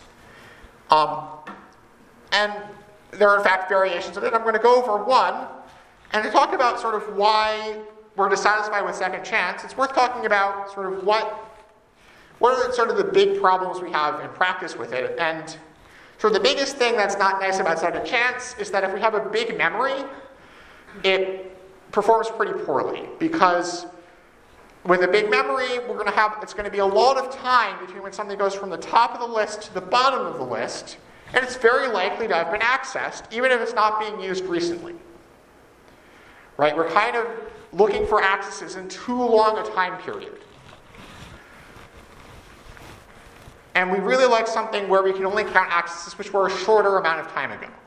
And there are, in fact, variations of it. I'm going to go over one. And to talk about sort of why we're dissatisfied with second chance, it's worth talking about sort of what are sort of the big problems we have in practice with it. And sort of the biggest thing that's not nice about second chance is that if we have a big memory, it performs pretty poorly. Because with a big memory, it's going to be a lot of time between when something goes from the top of the list to the bottom of the list, and it's very likely to have been accessed, even if it's not being used recently. Right? We're kind of looking for accesses in too long a time period. And we really like something where we can only count accesses which were a shorter amount of time ago.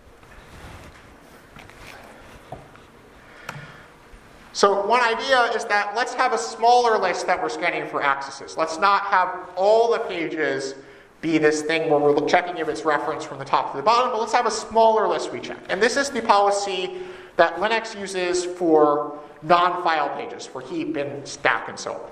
So one idea is that let's have a smaller list that we're scanning for accesses. Let's not have all the pages be this thing where we're checking if it's referenced from the top to the bottom, but let's have a smaller list we check. And this is the policy that Linux uses for non-file pages, for heap and stack and so on.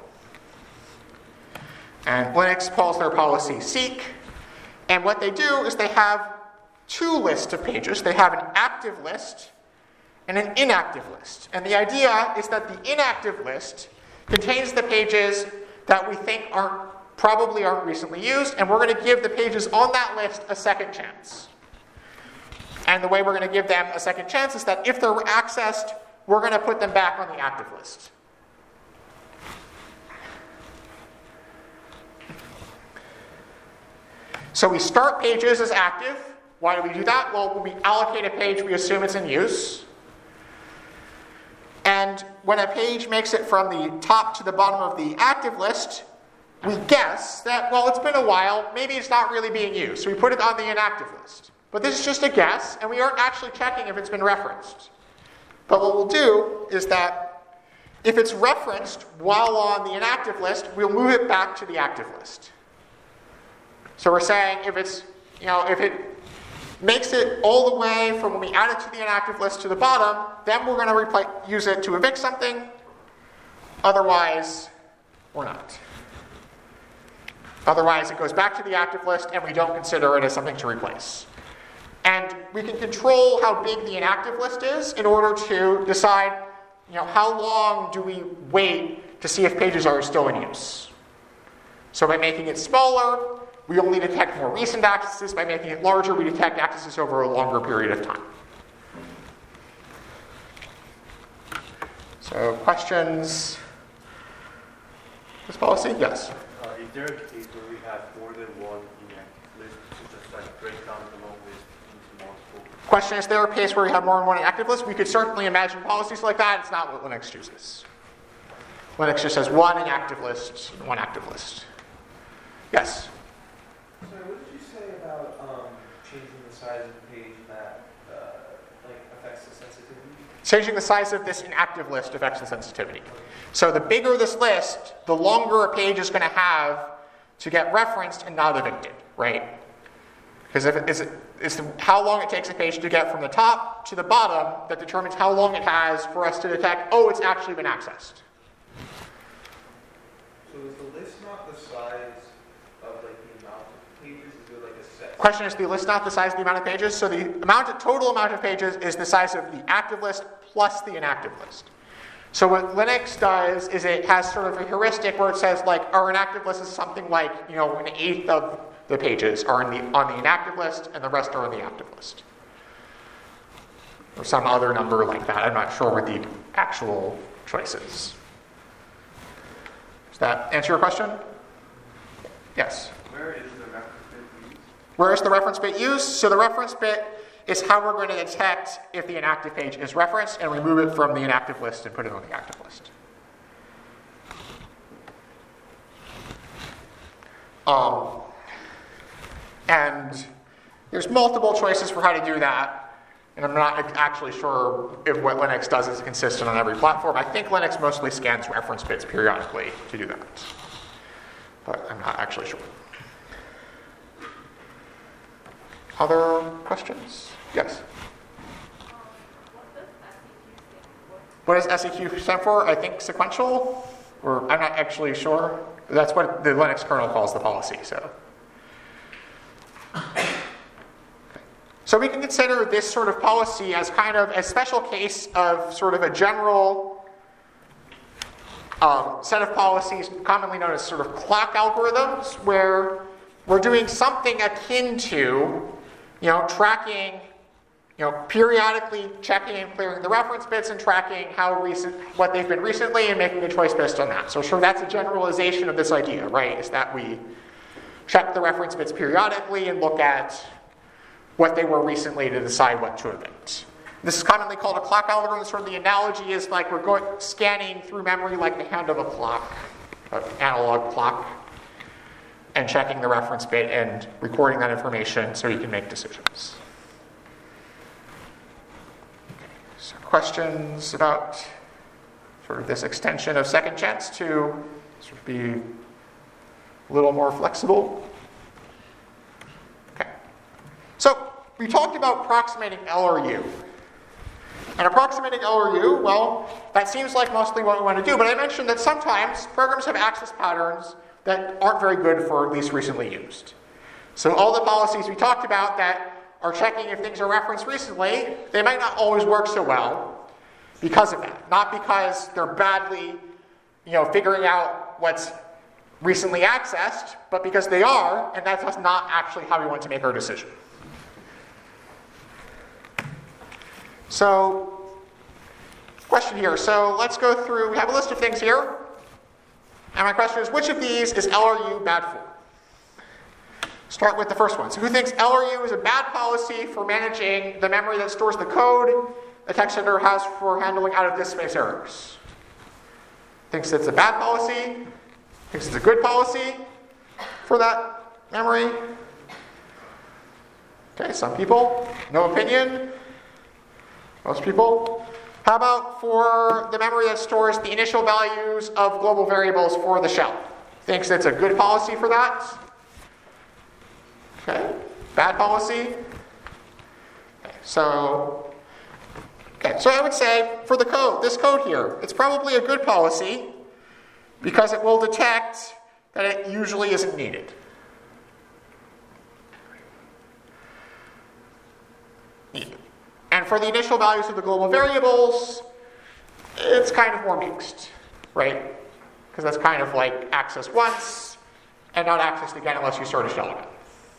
And Linux calls their policy seek. And what they do is they have 2 lists of pages. They have an active list and an inactive list. And the idea is that the inactive list contains the pages that we think probably aren't recently used, and we're going to give the pages on that list a second chance. And the way we're going to give them a second chance is that if they're accessed, we're going to put them back on the active list. So we start pages as active. Why do we do that? Well, when we allocate a page, we assume it's in use. And when a page makes it from the top to the bottom of the active list, we guess that, well, it's been a while, maybe it's not really being used. So we put it on the inactive list. But this is just a guess, and we aren't actually checking if it's been referenced. But what we'll do is that if it's referenced while on the inactive list, we'll move it back to the active list. So we're saying if it makes it all the way from when we add it to the inactive list to the bottom, then we're going to use it to evict something. Otherwise, we're not. Otherwise, it goes back to the active list, and we don't consider it as something to replace. And we can control how big the inactive list is in order to decide, how long do we wait to see if pages are still in use. So by making it smaller, we only detect more recent accesses. By making it larger, we detect accesses over a longer period of time. So questions? This policy? Yes? Is there a case where we have more than one inactive list to just break down the long list into multiple? Question, is there a case where we have more than one active list? We could certainly imagine policies like that. It's not what Linux chooses. Linux just has one inactive list, one active list. Yes? So what did you say about changing the size of the page that affects the sensitivity? Changing the size of this inactive list affects the sensitivity. So the bigger this list, the longer a page is going to have to get referenced and not evicted, right? Because it's how long it takes a page to get from the top to the bottom that determines how long it has for us to detect, oh, it's actually been accessed. So is the list not the size of the amount of pages? Is there a set? Question, is the list not the size of the amount of pages? So the total amount of pages is the size of the active list plus the inactive list. So what Linux does is it has sort of a heuristic where it says our inactive list is something like, an eighth of the pages are on the inactive list and the rest are on the active list. Or some other number like that. I'm not sure what the actual choice is. Does that answer your question? Yes? Where is the reference bit used? Where is the reference bit used? So the reference bit is how we're going to detect if the inactive page is referenced and remove it from the inactive list and put it on the active list. And there's multiple choices for how to do that. And I'm not actually sure if what Linux does is consistent on every platform. I think Linux mostly scans reference bits periodically to do that. But I'm not actually sure. Other questions? Yes? What does SEQ stand for? I think sequential? Or I'm not actually sure. That's what the Linux kernel calls the policy. So we can consider this sort of policy as kind of a special case of sort of a general set of policies commonly known as sort of clock algorithms, where we're doing something akin to tracking, periodically checking and clearing the reference bits and tracking what they've been recently and making a choice based on that. So sure, that's a generalization of this idea, right? Is that we check the reference bits periodically and look at what they were recently to decide what to evict. This is commonly called a clock algorithm. Sort of the analogy is we're scanning through memory like the hand of a clock, an analog clock, and checking the reference bit and recording that information so you can make decisions. So questions about sort of this extension of second chance to sort of be a little more flexible? Okay. So we talked about approximating LRU. And approximating LRU, well, that seems like mostly what we want to do, but I mentioned that sometimes programs have access patterns that aren't very good for at least recently used. So all the policies we talked about that are checking if things are referenced recently, they might not always work so well because of that. Not because they're badly figuring out what's recently accessed, but because they are, and that's not actually how we want to make our decision. So, question here. So let's go through, we have a list of things here. And my question is, which of these is LRU bad for? Start with the first one. So who thinks LRU is a bad policy for managing the memory that stores the code the text editor has for handling out-of-disk space errors? Thinks it's a bad policy? Thinks it's a good policy for that memory? Okay, some people. No opinion? Most people? How about for the memory that stores the initial values of global variables for the shell? Thinks it's a good policy for that? Okay, bad policy? Okay, so I would say for the code, this code here, it's probably a good policy because it will detect that it usually isn't needed. And for the initial values of the global variables, it's kind of more mixed, right? Because that's kind of like accessed once and not accessed again unless you start a shell again.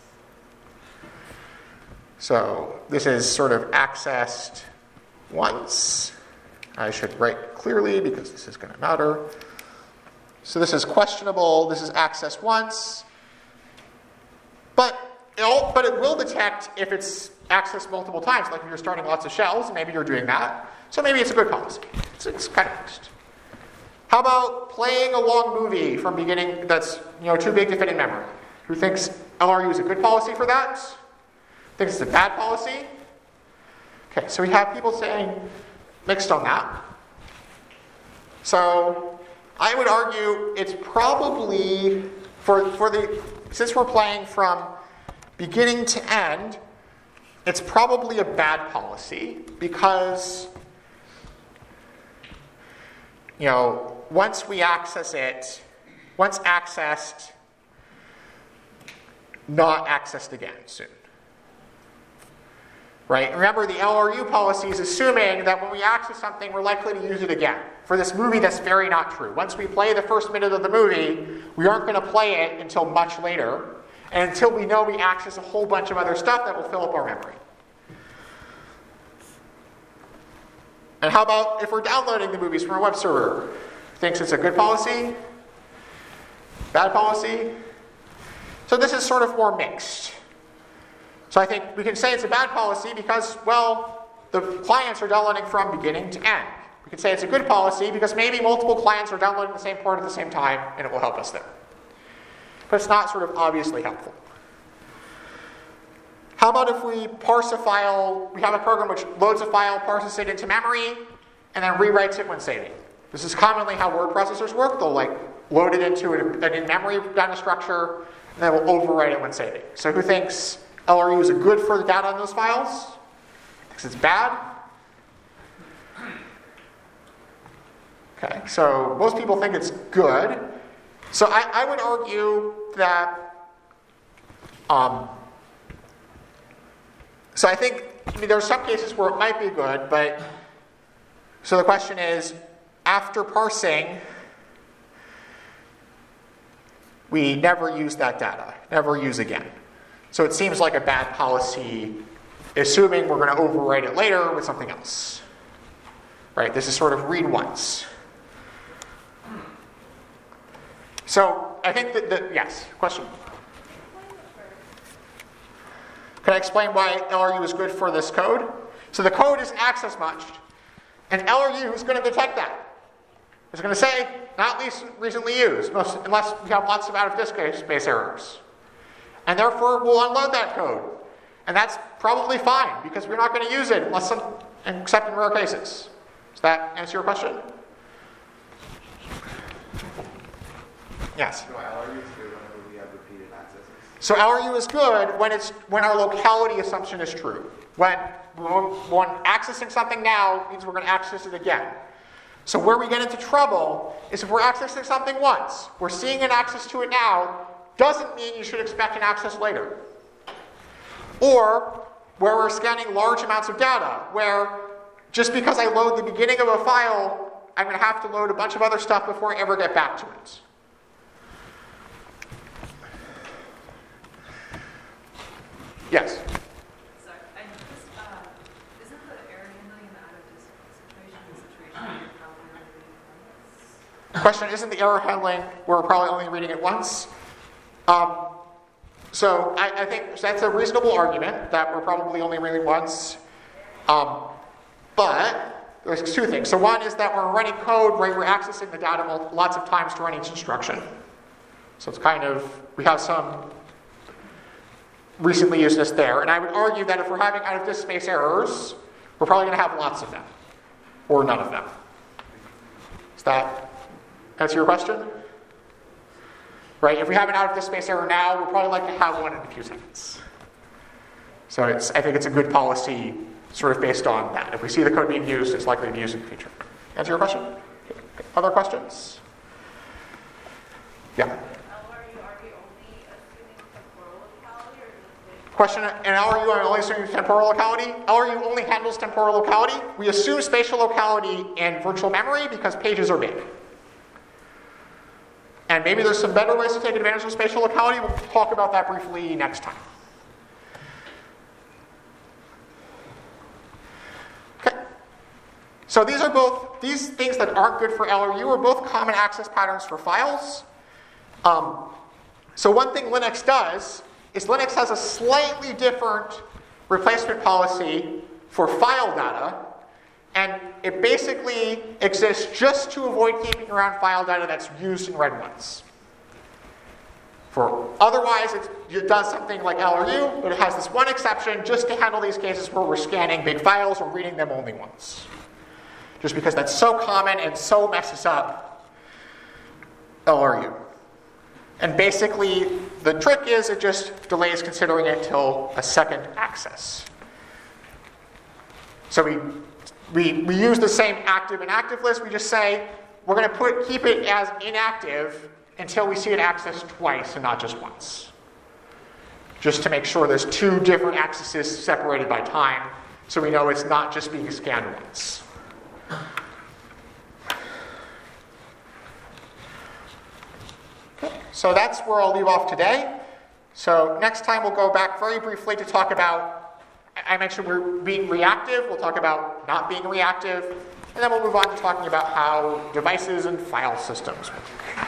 So this is sort of accessed once. I should write clearly because this is going to matter. So this is questionable. This is accessed once. But it will detect if it's accessed multiple times. Like if you're starting lots of shells, maybe you're doing that. So maybe it's a good policy. It's kind of mixed. How about playing a long movie from beginning that's too big to fit in memory? Who thinks LRU is a good policy for that? Thinks it's a bad policy? Okay, so we have people saying mixed on that. So I would argue it's probably since we're playing from beginning to end, it's probably a bad policy because once we access it, once accessed, not accessed again soon. Right? Remember, the LRU policy is assuming that when we access something, we're likely to use it again. For this movie, that's very not true. Once we play the first minute of the movie, we aren't going to play it until much later, and until we know we access a whole bunch of other stuff that will fill up our memory. And how about if we're downloading the movies from a web server? Thinks it's a good policy? Bad policy? So this is sort of more mixed. So I think we can say it's a bad policy because, the clients are downloading from beginning to end. We can say it's a good policy because maybe multiple clients are downloading the same part at the same time, and it will help us there. But it's not sort of obviously helpful. How about if we parse a file, we have a program which loads a file, parses it into memory, and then rewrites it when saving. This is commonly how word processors work. They'll load it into an in-memory data structure, and then we'll overwrite it when saving. So who thinks LRU is good for the data on those files? Thinks it's bad? Okay, so most people think it's good. So I would argue that, so I think, there are some cases where it might be good, but, so the question is, after parsing, we never use that data, never use again. So it seems like a bad policy, assuming we're going to overwrite it later with something else. Right, this is sort of read once. So I think yes, question? Can I explain why LRU is good for this code? So the code is access munched, and LRU is going to detect that. It's going to say, not least recently used, unless we have lots of out-of-disk space errors. And therefore, we'll unload that code. And that's probably fine, because we're not going to use it except in rare cases. Does that answer your question? Yes? So LRU is good whenever we have repeated accesses. So LRU is good when our locality assumption is true. When accessing something now means we're going to access it again. So where we get into trouble is if we're accessing something once, we're seeing an access to it now, doesn't mean you should expect an access later. Or where we're scanning large amounts of data, where just because I load the beginning of a file I'm going to have to load a bunch of other stuff before I ever get back to it. Yes? Sorry, I noticed, isn't the error handling in the out-of-disk situation the situation where you're probably only reading once? Question, isn't the error handling where we're probably only reading it once? So I think that's a reasonable argument that we're probably only reading once. But there's two things. So one is that we're running code, right? We're accessing the data lots of times to run each instruction. So it's kind of, we have some recently usedness there. And I would argue that if we're having out-of-disk space errors, we're probably going to have lots of them, or none of them. Does that answer your question? Right? If we have an out-of-disk space error now, we'll probably like to have one in a few seconds. So I think it's a good policy sort of based on that. If we see the code being used, it's likely to be used in the future. Answer your question? Other questions? Yeah. Are we only assuming temporal locality or just Question, in LRU, I'm only assuming temporal locality. LRU only handles temporal locality. We assume spatial locality in virtual memory because pages are big. And maybe there's some better ways to take advantage of spatial locality. We'll talk about that briefly next time. Okay. So these things that aren't good for LRU are both common access patterns for files. So one thing Linux does is Linux has a slightly different replacement policy for file data, and it basically exists just to avoid keeping around file data that's used and read once. Otherwise, it does something like LRU, but it has this one exception just to handle these cases where we're scanning big files or reading them only once. Just because that's so common and so messes up LRU. And basically, the trick is it just delays considering it till a second access. So we use the same active and active list. We just say we're going to keep it as inactive until we see it accessed twice and not just once. Just to make sure there's two different accesses separated by time, so we know it's not just being scanned once. Okay, so that's where I'll leave off today. So next time we'll go back very briefly to talk about, I mentioned we're being reactive. We'll talk about not being reactive. And then we'll move on to talking about how devices and file systems work.